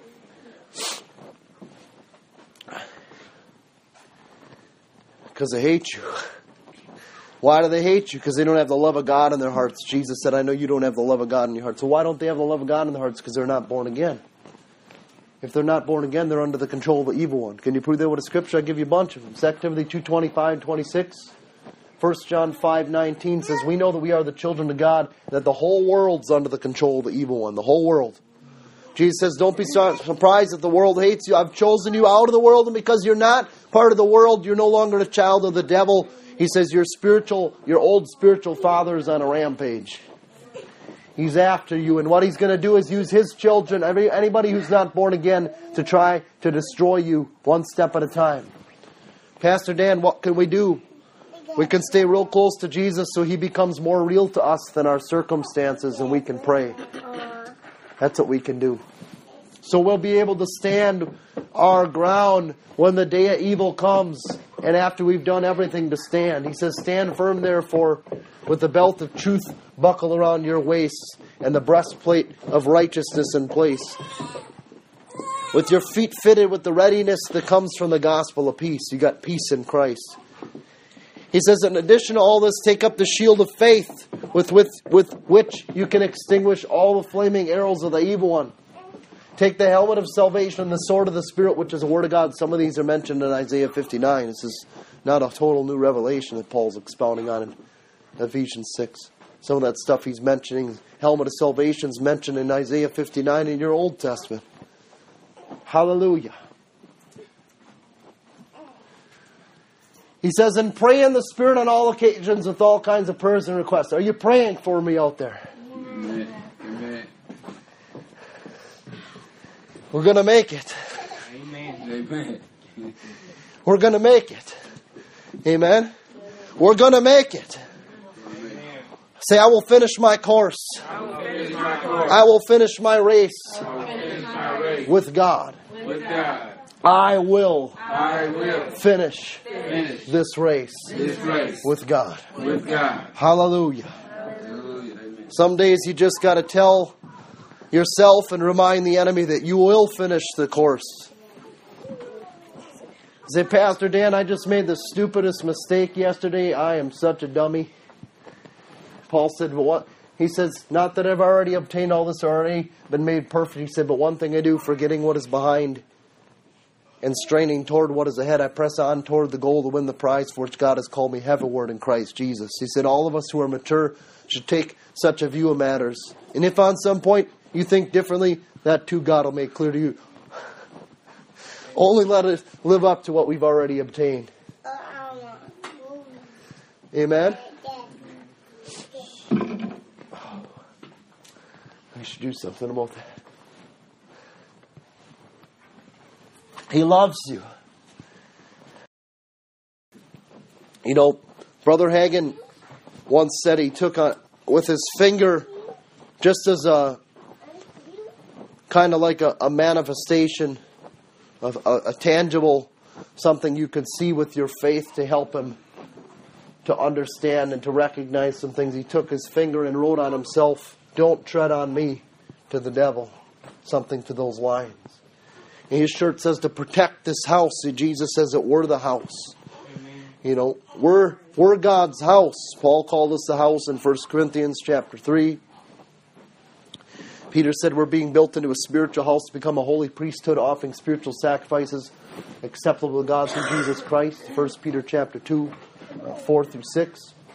Speaker 1: Because they hate you. Why do they hate you? Because they don't have the love of God in their hearts. Jesus said, I know you don't have the love of God in your heart. So why don't they have the love of God in their hearts? Because they're not born again. If they're not born again, they're under the control of the evil one. Can you prove that with a scripture? I'll give you a bunch of them. Second Timothy two twenty-five and twenty-six. First John five nineteen says, we know that we are the children of God, that the whole world's under the control of the evil one. The whole world. Jesus says, don't be surprised that the world hates you. I've chosen you out of the world, and because you're not part of the world, you're no longer a child of the devil. He says your spiritual, your old spiritual father is on a rampage. He's after you, and what he's going to do is use his children, every, anybody who's not born again, to try to destroy you one step at a time. Pastor Dan, what can we do? We can stay real close to Jesus so he becomes more real to us than our circumstances, and we can pray. That's what we can do. So we'll be able to stand our ground when the day of evil comes, and after we've done everything to stand. He says, stand firm therefore, with the belt of truth buckled around your waist, and the breastplate of righteousness in place, with your feet fitted with the readiness that comes from the gospel of peace. You got peace in Christ. He says, in addition to all this, take up the shield of faith, with, with, with which you can extinguish all the flaming arrows of the evil one. Take the helmet of salvation and the sword of the Spirit, which is the Word of God. Some of these are mentioned in Isaiah fifty-nine. This is not a total new revelation that Paul's expounding on in Ephesians six. Some of that stuff he's mentioning, helmet of salvation, is mentioned in Isaiah fifty-nine in your Old Testament. Hallelujah. He says, and pray in the Spirit on all occasions with all kinds of prayers and requests. Are you praying for me out there?
Speaker 2: Amen. Amen.
Speaker 1: We're going to make it.
Speaker 2: Amen. Amen.
Speaker 1: We're going to make it. Amen. We're going to make it.
Speaker 2: Amen.
Speaker 1: Say, I will finish my course.
Speaker 2: I will finish my course.
Speaker 1: I will finish my race,
Speaker 2: I will finish my race
Speaker 1: with God.
Speaker 2: with God.
Speaker 1: I will
Speaker 2: I will
Speaker 1: finish
Speaker 2: finish
Speaker 1: this race
Speaker 2: this race
Speaker 1: with God.
Speaker 2: with God.
Speaker 1: Hallelujah.
Speaker 2: Hallelujah. Amen.
Speaker 1: Some days you just got to tell yourself and remind the enemy that you will finish the course. Say, Pastor Dan, I just made the stupidest mistake yesterday. I am such a dummy. Paul said, but what? He says, not that I've already obtained all this, or already been made perfect. He said, but one thing I do, forgetting what is behind and straining toward what is ahead, I press on toward the goal to win the prize for which God has called me heavenward in Christ Jesus. He said, all of us who are mature should take such a view of matters. And if on some point you think differently, that too God will make clear to you. Only let us live up to what we've already obtained. Amen? I should do something about that. He loves you. You know, Brother Hagin once said he took on with his finger, just as a kind of like a, a manifestation of a, a tangible something you could see with your faith to help him to understand and to recognize some things. He took his finger and wrote on himself, "Don't tread on me," to the devil. Something to those lines. And his shirt says, to protect this house. See, Jesus says that we're the house. Amen. You know, we're we're God's house. Paul called us the house in First Corinthians chapter three. Peter said we're being built into a spiritual house to become a holy priesthood, offering spiritual sacrifices acceptable to God through Jesus Christ. First Peter chapter two, four through six.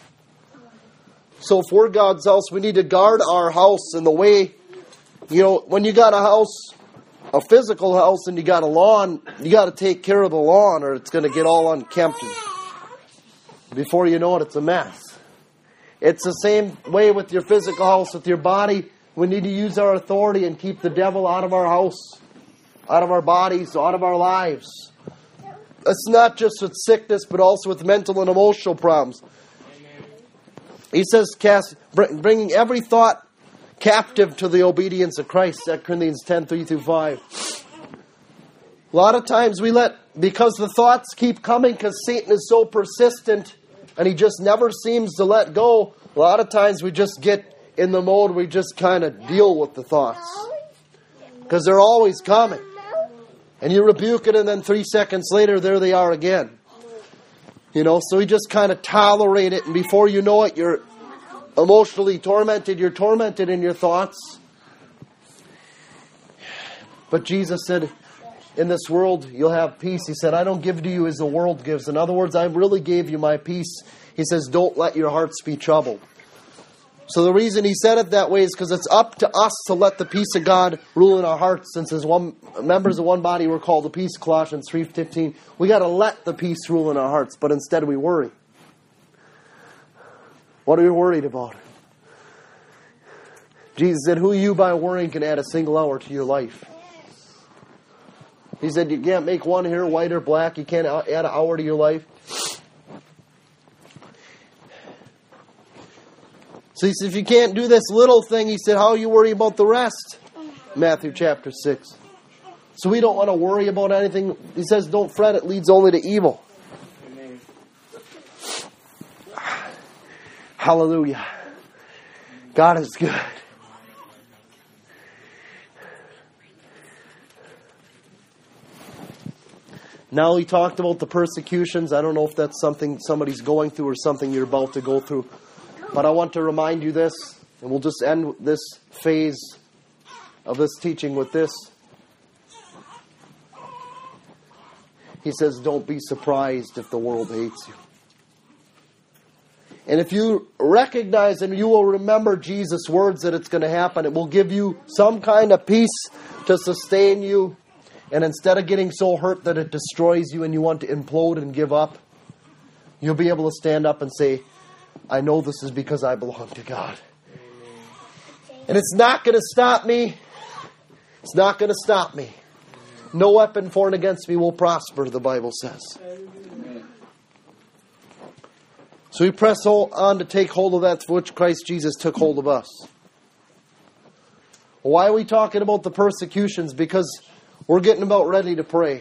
Speaker 1: So if we're God's house, we need to guard our house in the way, you know, when you got a house, a physical house, and you got a lawn, you got to take care of the lawn or it's going to get all unkempt. Before you know it, it's a mess. It's the same way with your physical house, with your body. We need to use our authority and keep the devil out of our house, out of our bodies, out of our lives. It's not just with sickness, but also with mental and emotional problems. He says, cast, bringing every thought captive to the obedience of Christ. Second Corinthians ten, three through five. A lot of times we let, because the thoughts keep coming, because Satan is so persistent and he just never seems to let go. A lot of times we just get in the mode, we just kind of deal with the thoughts. Because they're always coming. And you rebuke it, and then three seconds later, there they are again. You know, so we just kind of tolerate it, and before you know it, you're emotionally tormented. You're tormented in your thoughts. But Jesus said, in this world you'll have peace. He said, I don't give to you as the world gives. In other words, I really gave you my peace. He says, don't let your hearts be troubled. So the reason he said it that way is because it's up to us to let the peace of God rule in our hearts. Since as one members of one body we're called to peace, Colossians three fifteen. We got to let the peace rule in our hearts, but instead we worry. What are you worried about? Jesus said, who you by worrying can add a single hour to your life? He said, you can't make one hair white or black. You can't add an hour to your life. So he said, if you can't do this little thing, he said, how are you worry about the rest? Matthew chapter six. So we don't want to worry about anything. He says, don't fret, it leads only to evil. Amen. Hallelujah. God is good. Now he talked about the persecutions. I don't know if that's something somebody's going through or something you're about to go through. But I want to remind you this, and we'll just end this phase of this teaching with this. He says, don't be surprised if the world hates you. And if you recognize and you will remember Jesus' words that it's going to happen, it will give you some kind of peace to sustain you. And instead of getting so hurt that it destroys you and you want to implode and give up, you'll be able to stand up and say, I know this is because I belong to God. And it's not going to stop me. It's not going to stop me. No weapon formed against me will prosper, the Bible says. So we press on to take hold of that for which Christ Jesus took hold of us. Why are we talking about the persecutions? Because we're getting about ready to pray.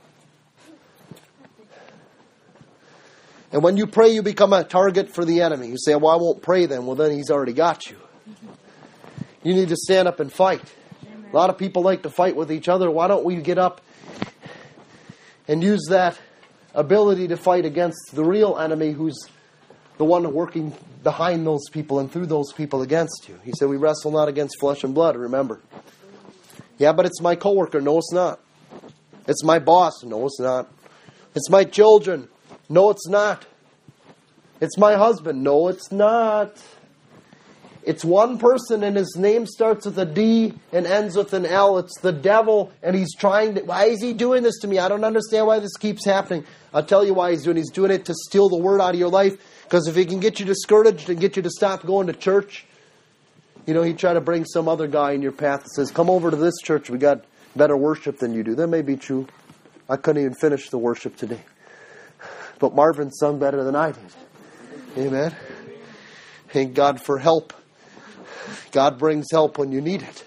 Speaker 1: And when you pray, you become a target for the enemy. You say, well, I won't pray then. Well, then he's already got you. You need to stand up and fight. A lot of people like to fight with each other. Why don't we get up and use that ability to fight against the real enemy, who's the one working behind those people and through those people against you? He said, we wrestle not against flesh and blood, remember. Yeah, but it's my coworker. No, it's not. It's my boss. No, it's not. It's my children. No, it's not. It's my husband. No, it's not. It's one person and his name starts with a D and ends with an L. It's the devil, and he's trying to... Why is he doing this to me? I don't understand why this keeps happening. I'll tell you why he's doing it. He's doing it to steal the word out of your life. Because if he can get you discouraged and get you to stop going to church, you know, he'd try to bring some other guy in your path that says, come over to this church. We got better worship than you do. That may be true. I couldn't even finish the worship today. But Marvin sung better than I did. Amen. Thank God for help. God brings help when you need it.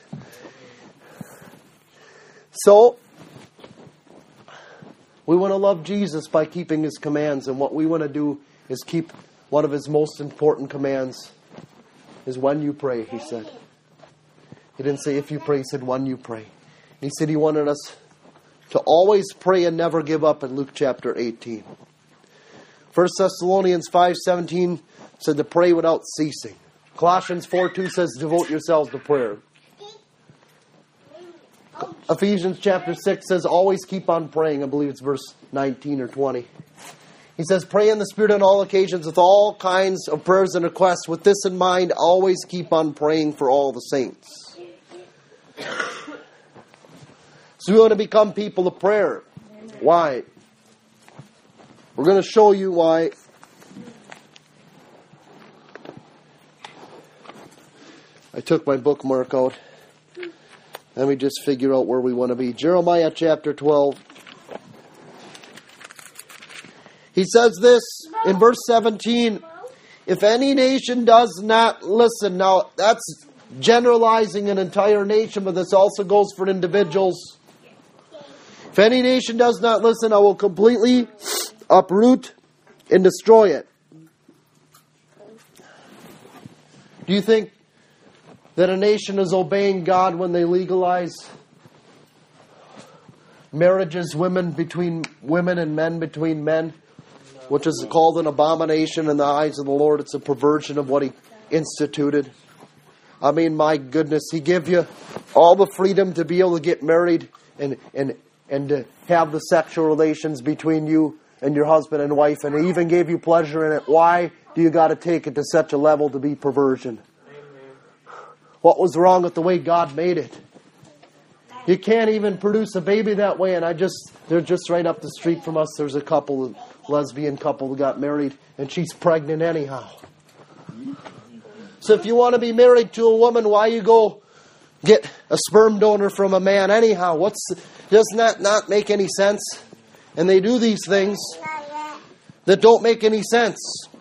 Speaker 1: So, we want to love Jesus by keeping His commands. And what we want to do is keep one of His most important commands is when you pray, He said. He didn't say if you pray, He said when you pray. He said He wanted us to always pray and never give up in Luke chapter eighteen. First Thessalonians five seventeen said to pray without ceasing. Colossians four two says devote yourselves to prayer. Ephesians chapter six says always keep on praying. I believe it's verse nineteen or twenty. He says pray in the Spirit on all occasions with all kinds of prayers and requests. With this in mind, always keep on praying for all the saints. So we want to become people of prayer. Why? We're going to show you why. I took my bookmark out. Let me just figure out where we want to be. Jeremiah chapter twelve. He says this in verse seventeen. If any nation does not listen. Now, that's generalizing an entire nation, but this also goes for individuals. If any nation does not listen, I will completely uproot and destroy it. Do you think that a nation is obeying God when they legalize marriages, women between women and men between men, which is called an abomination in the eyes of the Lord? It's a perversion of what He instituted. I mean, my goodness, He gave you all the freedom to be able to get married and and and to have the sexual relations between you and your husband and wife, and it even gave you pleasure in it. Why do you got to take it to such a level to be perversion? Amen. What was wrong with the way God made it? You can't even produce a baby that way. And I just, they're just right up the street from us. There's a couple, a lesbian couple that got married, and she's pregnant anyhow. So if you want to be married to a woman, why you go get a sperm donor from a man anyhow? What's does that not make any sense? And they do these things that don't make any sense.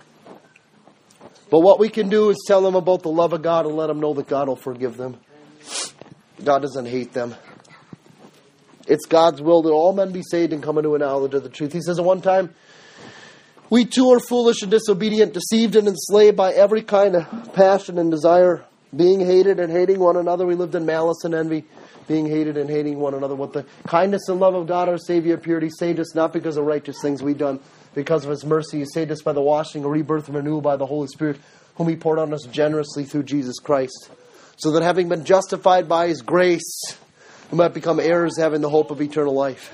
Speaker 1: But what we can do is tell them about the love of God and let them know that God will forgive them. God doesn't hate them. It's God's will that all men be saved and come into a knowledge of the truth. He says at one time, we too are foolish and disobedient, deceived and enslaved by every kind of passion and desire, being hated and hating one another. We lived in malice and envy, being hated and hating one another. With the kindness and love of God, our Savior appeared. He saved us not because of righteous things we've done, because of His mercy. He saved us by the washing, a rebirth, and renewal by the Holy Spirit, whom He poured on us generously through Jesus Christ, so that having been justified by His grace, we might become heirs, having the hope of eternal life.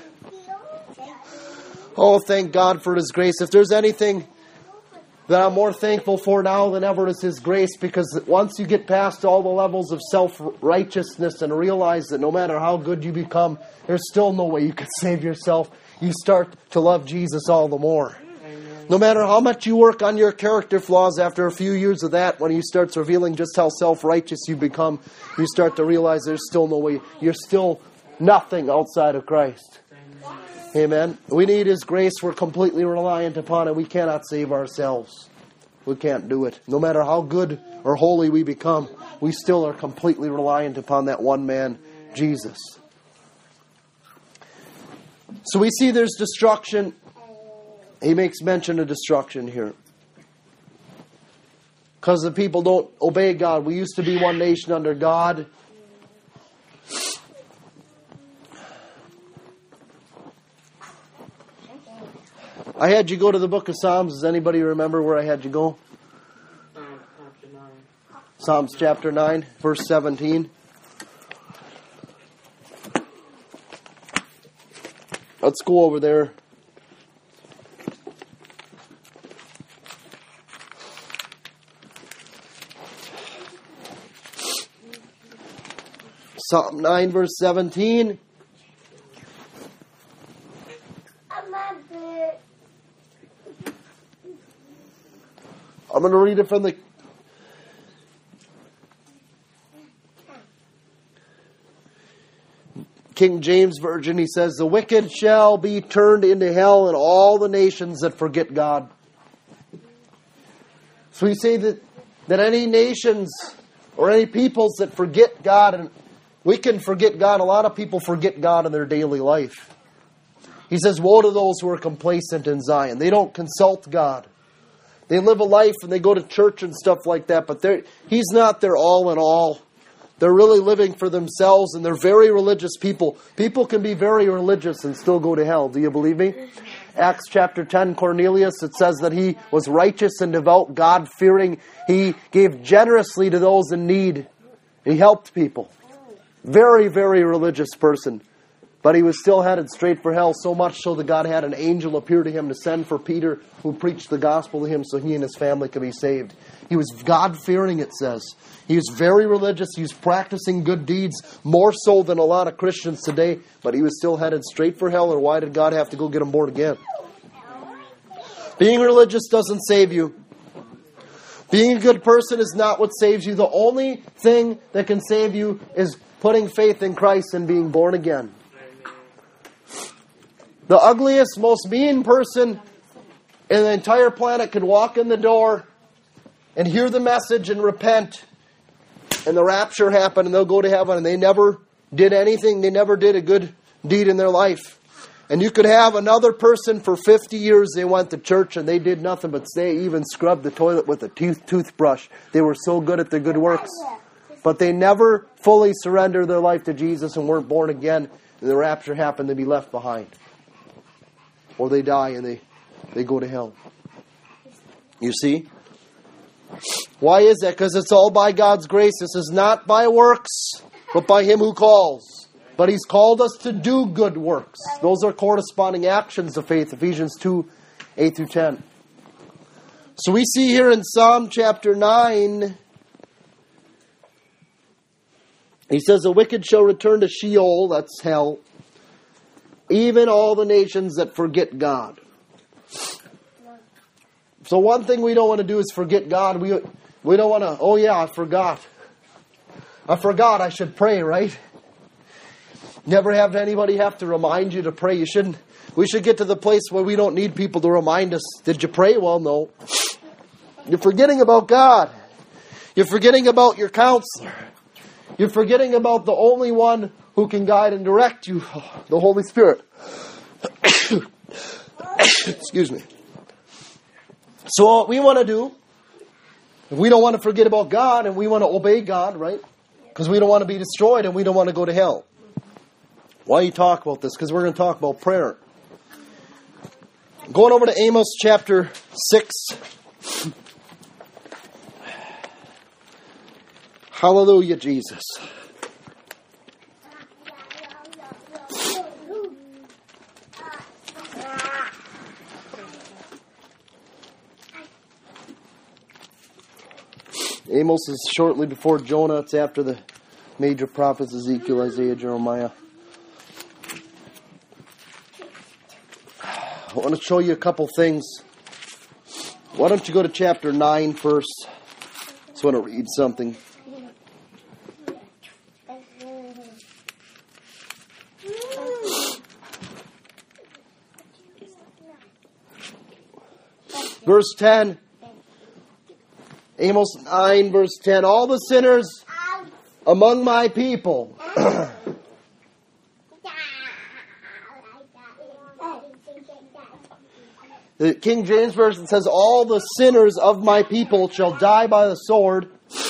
Speaker 1: Oh, thank God for His grace. If there's anything that I'm more thankful for now than ever, is His grace, because once you get past all the levels of self-righteousness and realize that no matter how good you become, there's still no way you can save yourself, you start to love Jesus all the more. Amen. No matter how much you work on your character flaws, after a few years of that, when He starts revealing just how self-righteous you become, you start to realize there's still no way. You're still nothing outside of Christ. Amen. We need His grace. We're completely reliant upon it. We cannot save ourselves. We can't do it. No matter how good or holy we become, we still are completely reliant upon that one man, Jesus. So we see there's destruction. He makes mention of destruction here, because the people don't obey God. We used to be one nation under God. I had you go to the book of Psalms. Does anybody remember where I had you go?
Speaker 3: Psalms chapter nine.
Speaker 1: Psalms chapter nine, verse seventeen. Let's go over there. Psalm nine, verse seventeen. I'm going to read it from the King James Version. He says, the wicked shall be turned into hell, and all the nations that forget God. So we say that, that any nations or any peoples that forget God, and we can forget God. A lot of people forget God in their daily life. He says, woe to those who are complacent in Zion. They don't consult God. They live a life and they go to church and stuff like that, but He's not their all in all. They're really living for themselves, and they're very religious people. People can be very religious and still go to hell. Do you believe me? Acts chapter ten, Cornelius, it says that he was righteous and devout, God-fearing. He gave generously to those in need. He helped people. Very, very religious person. But he was still headed straight for hell, so much so that God had an angel appear to him to send for Peter, who preached the gospel to him so he and his family could be saved. He was God-fearing, it says. He was very religious. He was practicing good deeds, more so than a lot of Christians today. But he was still headed straight for hell, or why did God have to go get him born again? Being religious doesn't save you. Being a good person is not what saves you. The only thing that can save you is putting faith in Christ and being born again. The ugliest, most mean person in the entire planet could walk in the door and hear the message and repent, and the rapture happen, and they'll go to heaven, and they never did anything. They never did a good deed in their life. And you could have another person for fifty years, they went to church and they did nothing but they even scrubbed the toilet with a tooth toothbrush. They were so good at their good works. But they never fully surrendered their life to Jesus and weren't born again. And the rapture happened, they'd be left behind. Or they die and they, they go to hell. You see? Why is that? Because it's all by God's grace. This is not by works, but by Him who calls. But He's called us to do good works. Those are corresponding actions of faith. Ephesians two, eight through ten. So we see here in Psalm chapter nine, he says, the wicked shall return to Sheol, that's hell, even all the nations that forget God. So one thing we don't want to do is forget God. We, we don't want to, oh yeah, I forgot. I forgot I should pray, right? Never have anybody have to remind you to pray. You shouldn't. We should get to the place where we don't need people to remind us. Did you pray? Well, no. You're forgetting about God. You're forgetting about your counselor. You're forgetting about the only one who can guide and direct you, the Holy Spirit. Excuse me. So what we want to do, if we don't want to forget about God and we want to obey God, right? Because we don't want to be destroyed and we don't want to go to hell. Why do you talk about this? Because we're going to talk about prayer. Going over to Amos chapter six. Hallelujah, Jesus. Amos is shortly before Jonah. It's after the major prophets, Ezekiel, Isaiah, Jeremiah. I want to show you a couple things. Why don't you go to chapter nine first? Just want to read something. Verse ten. Amos nine, verse ten. All the sinners among my people. The King James Version says, all the sinners of my people shall die by the sword.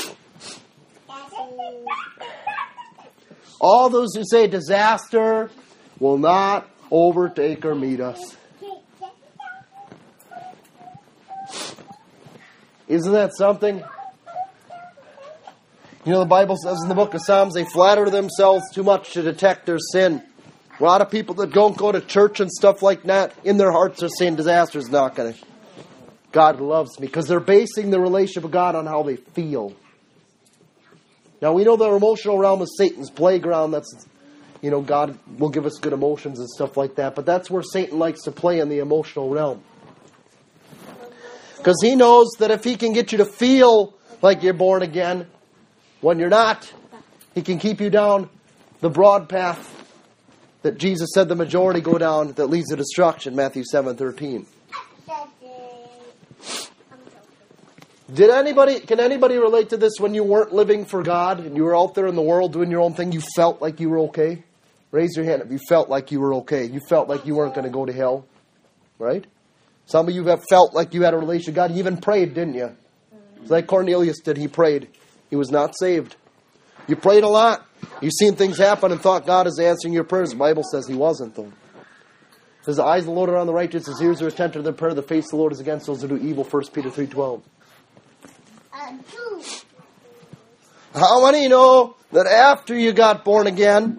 Speaker 1: All those who say disaster will not overtake or meet us. Isn't that something? You know, the Bible says in the book of Psalms, they flatter themselves too much to detect their sin. A lot of people that don't go to church and stuff like that, in their hearts are saying disaster is not going to. God loves me. Because they're basing their relationship with God on how they feel. Now we know the emotional realm is Satan's playground. That's, you know, God will give us good emotions and stuff like that. But that's where Satan likes to play in the emotional realm. Because he knows that if he can get you to feel like you're born again, when you're not, he can keep you down the broad path that Jesus said the majority go down that leads to destruction, Matthew seven thirteen. Did anybody, can anybody relate to this when you weren't living for God and you were out there in the world doing your own thing, you felt like you were okay? Raise your hand if you felt like you were okay. You felt like you weren't going to go to hell, right? Some of you have felt like you had a relationship with God. You even prayed, didn't you? It's like Cornelius did. He prayed. He was not saved. You prayed a lot. You've seen things happen and thought God is answering your prayers. The Bible says he wasn't, though. It says the eyes of the Lord are on the righteous, his ears are attentive to their prayer, the face of the Lord is against those who do evil, First Peter three twelve. How many of you know that after you got born again,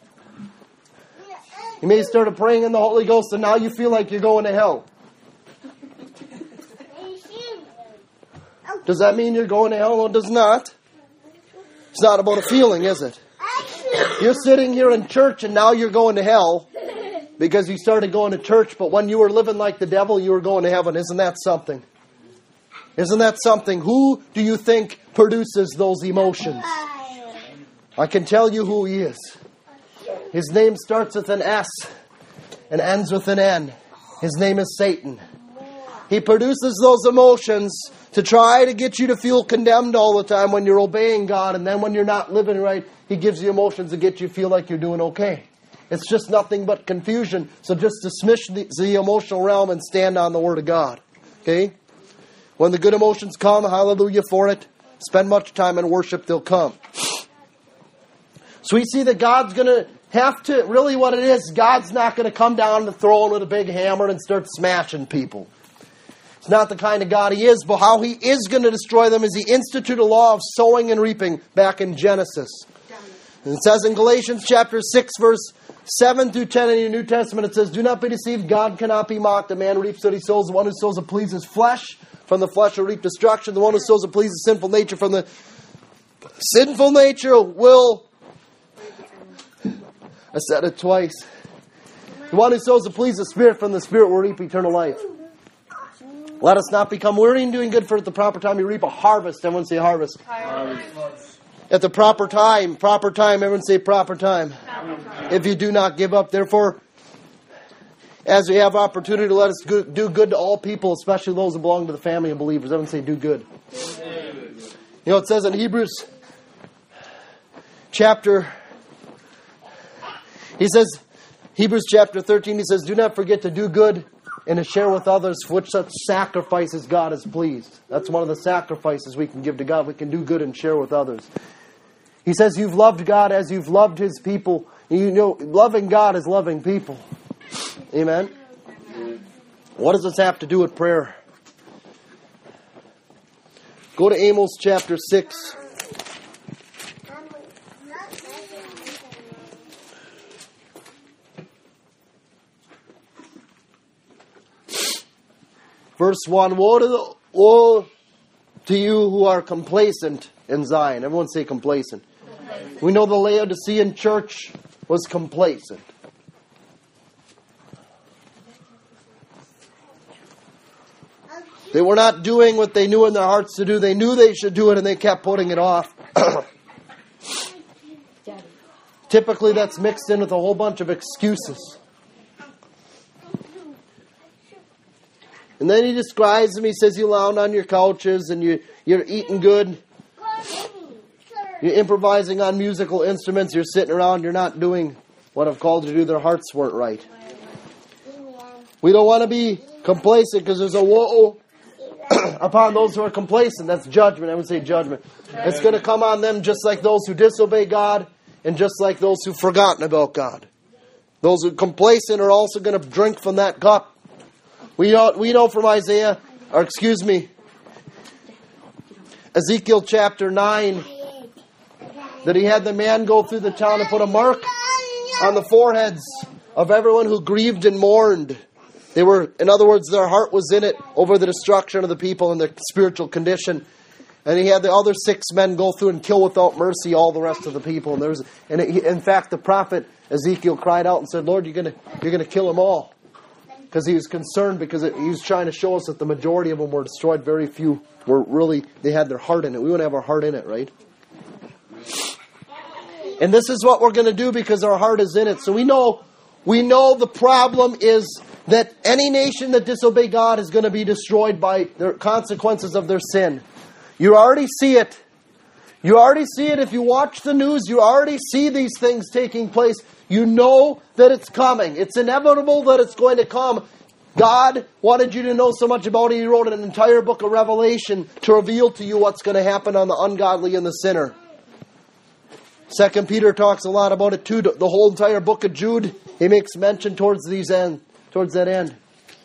Speaker 1: you may have started praying in the Holy Ghost and now you feel like you're going to hell? Does that mean you're going to hell? No, it does not. It's not about a feeling, is it? You're sitting here in church and now you're going to hell because you started going to church, but when you were living like the devil, you were going to heaven. Isn't that something? Isn't that something? Who do you think produces those emotions? I can tell you who he is. His name starts with an S and ends with an N. His name is Satan. He produces those emotions to try to get you to feel condemned all the time when you're obeying God. And then when you're not living right, he gives you emotions to get you to feel like you're doing okay. It's just nothing but confusion. So just dismiss the, the emotional realm and stand on the Word of God. Okay? When the good emotions come, hallelujah for it. Spend much time in worship, they'll come. So we see that God's going to have to, really what it is, God's not going to come down the throne with a big hammer and start smashing people. It's not the kind of God he is, but how he is going to destroy them is he instituted a law of sowing and reaping back in Genesis. It says in Galatians chapter six, verse seven through ten in your New Testament, it says, do not be deceived, God cannot be mocked. A man reaps what he sows. The one who sows and pleases flesh, from the flesh will reap destruction. The one who sows and pleases sinful nature, from the sinful nature will... I said it twice. The one who sows and pleases the Spirit, from the Spirit will reap eternal life. Let us not become weary in doing good, for at the proper time you reap a harvest. Everyone say harvest.
Speaker 2: Harvest.
Speaker 1: At the proper time, proper time, everyone say proper time. If you do not give up, therefore, as we have opportunity, let us go, do good to all people, especially those who belong to the family of believers. Everyone say do good. You know, it says in Hebrews chapter, he says, Hebrews chapter thirteen, he says, do not forget to do good and to share with others, for which such sacrifices God is pleased. That's one of the sacrifices we can give to God. We can do good and share with others. He says, you've loved God as you've loved His people. You know, loving God is loving people. Amen? What does this have to do with prayer? Go to Amos chapter six. Verse one, woe to, the, woe to you who are complacent in Zion. Everyone say complacent. complacent. We know the Laodicean church was complacent. They were not doing what they knew in their hearts to do. They knew they should do it and they kept putting it off. Typically that's mixed in with a whole bunch of excuses. And then he describes them. He says you lounge on your couches and you, you're eating good. You're improvising on musical instruments. You're sitting around. You're not doing what I've called you to do. Their hearts weren't right. We don't want to be complacent because there's a woe upon those who are complacent. That's judgment. I would say judgment. It's going to come on them just like those who disobey God and just like those who've forgotten about God. Those who are complacent are also going to drink from that cup. We know, we know from Isaiah, or excuse me, Ezekiel chapter nine, that he had the man go through the town and put a mark on the foreheads of everyone who grieved and mourned. They were, in other words, their heart was in it over the destruction of the people and their spiritual condition. And he had the other six men go through and kill without mercy all the rest of the people. And there was, and it, in fact, the prophet Ezekiel cried out and said, Lord, you're going to you're going to kill them all. Because he was concerned, because it, he was trying to show us that the majority of them were destroyed. Very few were really, they had their heart in it. We want to have our heart in it, right? And this is what we're going to do because our heart is in it. So we know, we know the problem is that any nation that disobey God is going to be destroyed by the consequences of their sin. You already see it. You already see it. If you watch the news, you already see these things taking place. You know that it's coming. It's inevitable that it's going to come. God wanted you to know so much about it. He wrote an entire book of Revelation to reveal to you what's going to happen on the ungodly and the sinner. Second Peter talks a lot about it too. The whole entire book of Jude, he makes mention towards these end, towards that end.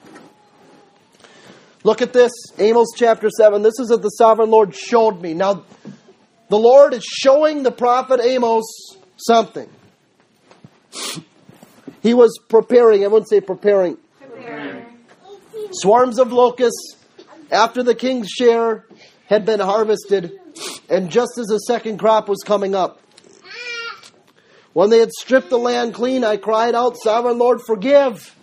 Speaker 1: Look at this, Amos chapter seven. This is what the sovereign Lord showed me. Now, the Lord is showing the prophet Amos something. He was preparing, I wouldn't say preparing. preparing. Swarms of locusts after the king's share had been harvested, and just as the second crop was coming up. When they had stripped the land clean, I cried out, Sovereign Lord, forgive.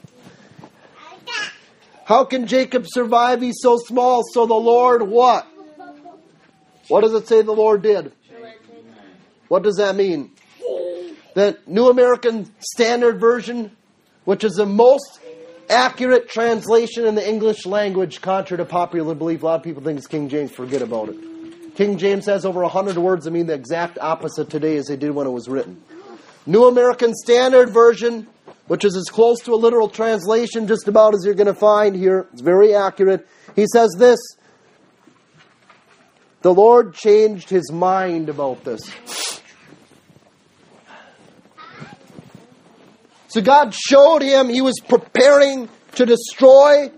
Speaker 1: How can Jacob survive? He's so small. So the Lord what? What does it say the Lord did? What does that mean? The New American Standard Version, which is the most accurate translation in the English language, contrary to popular belief. A lot of people think it's King James. Forget about it. King James has over a hundred words that mean the exact opposite today as they did when it was written. New American Standard Version, which is as close to a literal translation just about as you're going to find here. It's very accurate. He says this. The Lord changed His mind about this. So God showed him he was preparing to destroy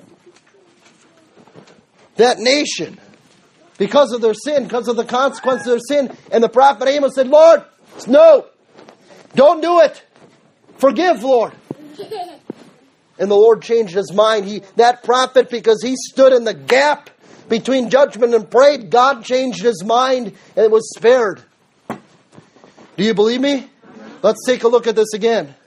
Speaker 1: that nation because of their sin, because of the consequences of their sin. And the prophet Amos said, Lord, No, don't do it. Forgive, Lord. And the Lord changed his mind. He, that prophet, because he stood in the gap between judgment and prayed, God changed his mind and it was spared. Do you believe me? Let's take a look at this again.